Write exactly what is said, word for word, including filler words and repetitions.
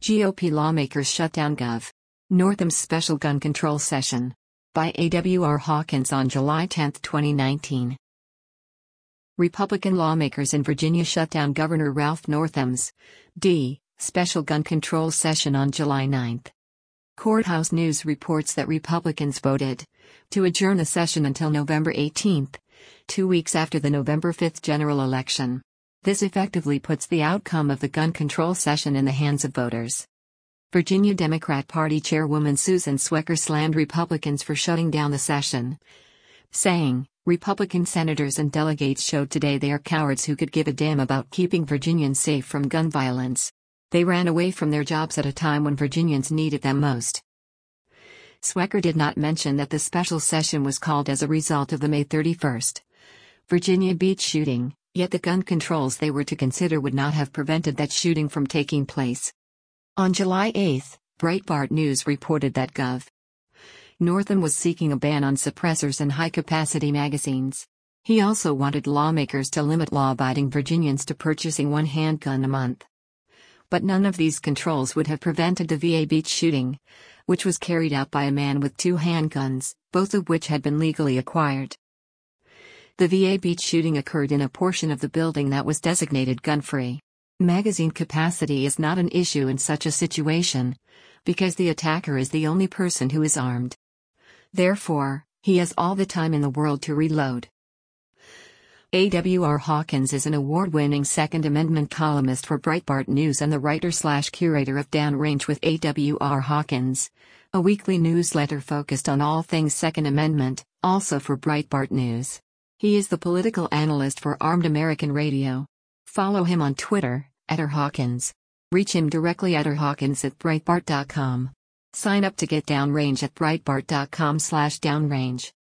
G O P lawmakers shut down Gov. Northam's special gun control session. By A W R Hawkins on July tenth, twenty nineteen. Republican lawmakers in Virginia shut down Governor Ralph Northam's D. special gun control session on July ninth. Courthouse News reports that Republicans voted to adjourn the session until November eighteenth, two weeks after the November fifth general election. This effectively puts the outcome of the gun control session in the hands of voters. Virginia Democrat Party Chairwoman Susan Swecker slammed Republicans for shutting down the session, saying, "Republican senators and delegates showed today they are cowards who could give a damn about keeping Virginians safe from gun violence. They ran away from their jobs at a time when Virginians needed them most." Swecker did not mention that the special session was called as a result of the May thirty-first Virginia Beach shooting, yet the gun controls they were to consider would not have prevented that shooting from taking place. On July eighth, Breitbart News reported that Gov. Northam was seeking a ban on suppressors and high-capacity magazines. He also wanted lawmakers to limit law-abiding Virginians to purchasing one handgun a month. But none of these controls would have prevented the V A Beach shooting, which was carried out by a man with two handguns, both of which had been legally acquired. The V A Beach shooting occurred in a portion of the building that was designated gun-free. Magazine capacity is not an issue in such a situation, because the attacker is the only person who is armed. Therefore, he has all the time in the world to reload. A W R Hawkins is an award-winning Second Amendment columnist for Breitbart News and the writer-slash-curator of Downrange with A W R Hawkins, a weekly newsletter focused on all things Second Amendment, also for Breitbart News. He is the political analyst for Armed American Radio. Follow him on Twitter, at R Hawkins. Reach him directly at rhawkins at breitbart dot com. Sign up to get Downrange at breitbart dot com slash downrange.